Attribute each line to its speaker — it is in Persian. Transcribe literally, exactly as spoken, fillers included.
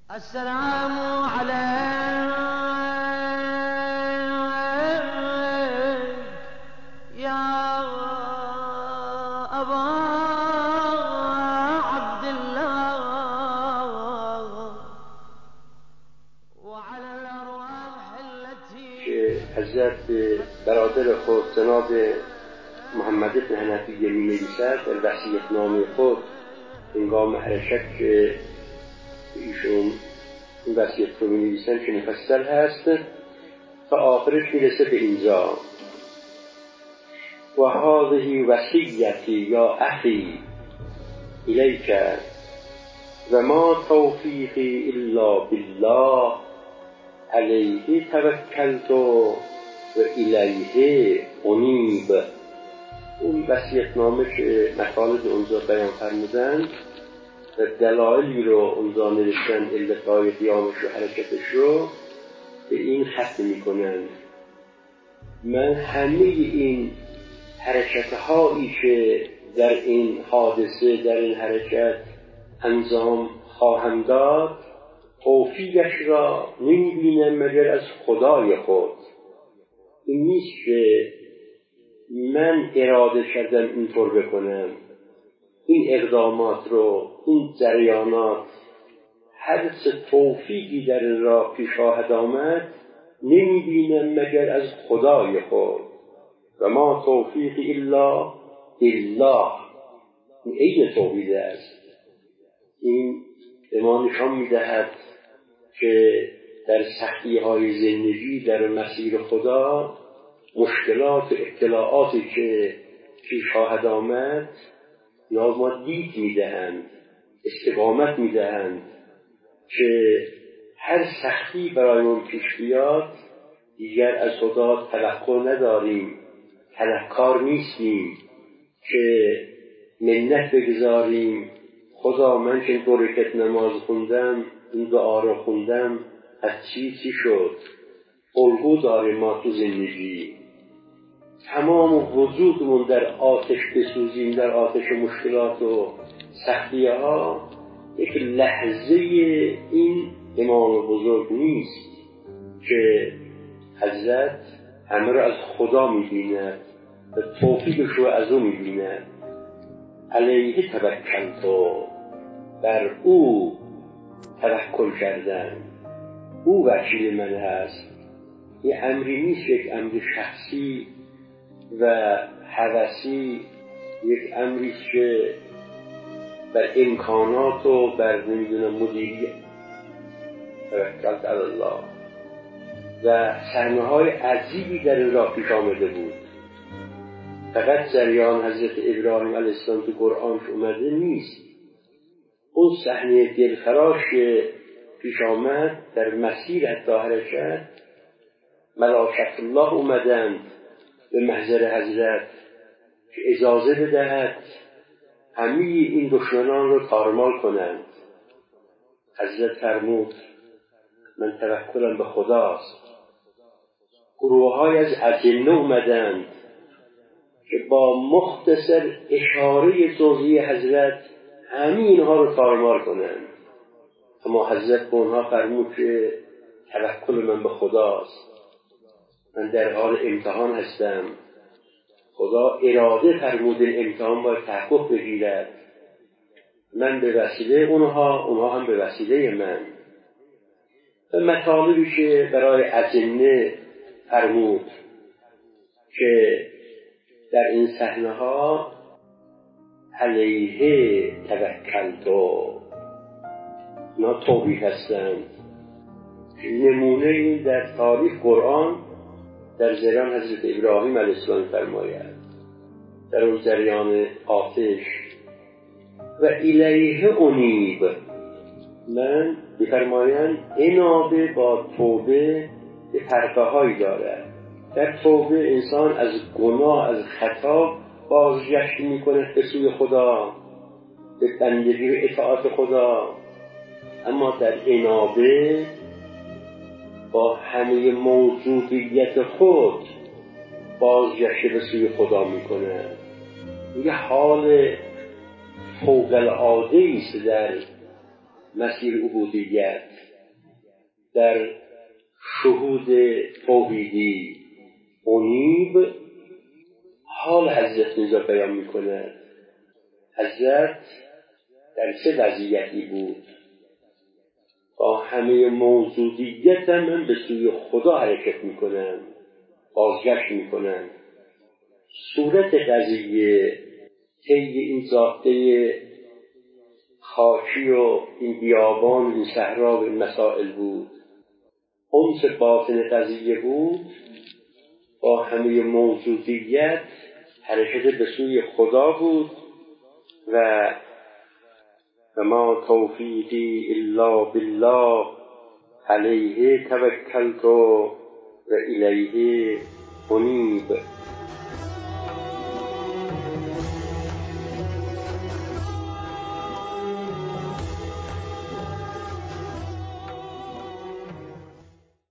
Speaker 1: السلام عليك يا أبا عبد الله وعلى الأرواح التي
Speaker 2: حضرت برادر خود جناب محمد بن حنفی می نویسد در وصیت‌نامه خود هنگام حرکت که ایشون این وصیت رو می نویسن که مفصل هست تا آخرش میرسه به اینجا: و هذه وصیتی یا اخی الیک و ما توفیقی الا بالله علیه توکلت و الیه انیب. اون وصیت‌نامه که مطالب اونجا بیان فرمودن و دلایلی رو اونجا نوشتن، علتهای قیامش و حرکتش رو به این ختم میکنن: من همه این حرکت‌هایی که در این حادثه، در این حرکت انجام خواهم داد، توفیقش را نمی‌بینم مگر از خدای خود. این نیست که من اراده کردم اینطور بکنم. این اقدامات رو، این جریانات، هر چه توفیقی در این راه پیش خواهد آمد نمی‌بینم مگر از خدای خود. و ما توفیقی الا بالله. این عین توحید است. این به ما نشان می‌دهد که در سختی‌های زندگی در مسیر خدا، مشکلات و ابتلاعاتی که پیش خواهد آمد یا ما دید می‌دهند، استقامت می‌دهند که هر سختی برای ما پیش بیاد دیگر از خدا توقع نداریم، طلبکار نیستیم که منت بگذاریم: خدا من که دو رکعت نماز خوندم، این دعا رو خوندم، از چی چی شد؟ الگو داریم ما تو زندگی، تمام وجودمون در آتش بسوزیم، در آتش مشکلات و سختیه ها. یک لحظه این امام بزرگ نیست که حضرت همه را از خدا می‌بیند و توفیقش رو از او می‌بیند. علیه توکلت، بر او توکل کردن، او وکیل من هست. این امری نیست یک امر شخصی و هوسی، یک امری که بر امکانات و بر نمیدونم مدیریت. توکلت علی الله. و صحنه‌های عجیبی در این راه پیش آمده بود. فقط جریان حضرت ابراهیم علیه السلام تو قرآن اومده نیست. اون صحنه دلخراش پیش آمد در مسیر حتی حرکت، ملائکه الله اومدند به محضر حضرت که اجازه بدهد همه این دشمنان رو تارمار کنند. حضرت فرمود: من توکلم به خداست. گروه‌های از اجنه اومدند که با مختصر اشاره جزئی حضرت همه اینها رو تارمار کنند. اما حضرت به اونها فرمود که توکل من به خداست، من در حال امتحان هستم. خدا اراده فرموده امتحان باید تحقق بگیرد. من به وسیله اونها، اونها هم به وسیله من. و مطالبی که برای اجنه فرمود که در این صحنه ها علیه توکلت، اینا توحید هستند. نمونه این در تاریخ قرآن در جریان حضرت ابراهیم علیه السلام فرماید، در اون جریان آتش: و الیه انیب. من بفرمایند انابه با توبه به پرتاهایی دارد. در توبه انسان از گناه، از خطا بازگشت میکنه به سوی خدا، به بندگی و اطاعت خدا. اما در انابه با همه موجودیت خود بازگشت به سوی خدا میکنه. یه حال فوق العاده است در مسیر عبودیت، در شهود توحیدی منیب، حال حضرت اینجا بیان می‌کند. حضرت در چه وضعیتی بود؟ با همه موجودیتم من به سوی خدا حرکت می‌کنم، بازگشت می‌کنم. صورت قضیه طی این جاده خاکی و این بیابان و این صحرا و این مسائل بود. اون چه باطن قضیه بود، با همه موجودیت حرکت به سوی خدا بود. و و ما توفیقی الا بالله علیه توکلت و الیه منیب.